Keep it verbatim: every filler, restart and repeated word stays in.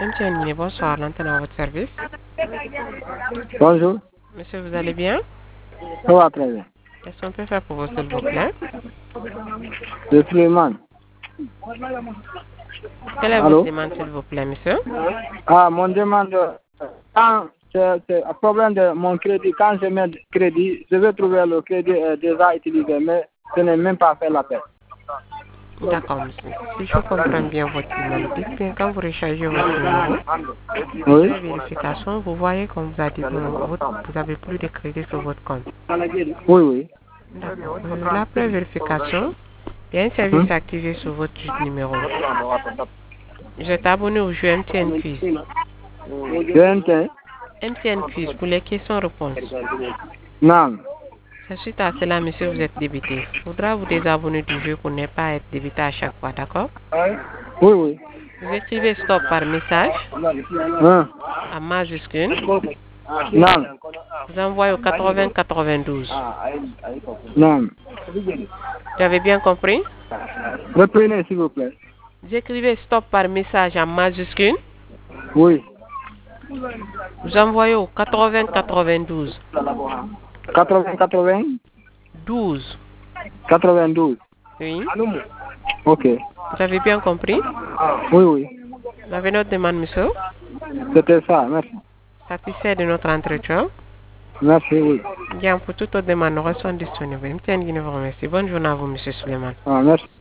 M T N Guinée, bonsoir, l'antenne à votre service. Bonjour. Monsieur, vous allez bien? Ça va très bien. Qu'est-ce qu'on peut faire pour vous, s'il vous plaît? Je suis Suleiman. Quelle est Allô? votre demande, s'il vous plaît, monsieur? Ah, mon demande, quand c'est c'est un problème de mon crédit, quand je mets crédit, je vais trouver le crédit euh, déjà utilisé, mais je n'ai même pas fait l'appel. D'accord, monsieur. Si je comprends bien votre demande, dites bien quand vous rechargez votre numéro, Oui. après vérification, vous voyez qu'on vous a dit que votre- vous avez plus de crédit sur votre compte. Oui, oui. D'accord. Euh, Après vérification, il y a un service Hum? activé sur votre numéro. Vous êtes abonné au jeu M T N Quiz. J'ai un temps. M T N Quiz pour les questions-réponses. Non. C'est suite à cela, monsieur, vous êtes débité. Il faudra vous désabonner du jeu pour ne pas être débité à chaque fois, d'accord? Oui, oui. Vous écrivez stop par message Hein? en majuscule. Non. Vous envoyez au quatre-vingts quatre-vingt-douze. Non. Vous avez bien compris? Reprenez, s'il vous plaît. Vous écrivez stop par message en majuscule. Oui. Vous envoyez au quatre-vingts quatre-vingt-douze. quatre-vingts, quatre-vingts, douze. quatre-vingt-douze. Oui. Ok. Vous avez bien compris? Oui, oui. Vous avez notre demande, monsieur? C'était ça. Merci. Satisfait de notre entretien? Merci, oui. Bien, pour toute autre demande, nous restons disponibles. M T N Guinée vous remercie. Bonne journée à vous, monsieur Suleiman. Ah, merci.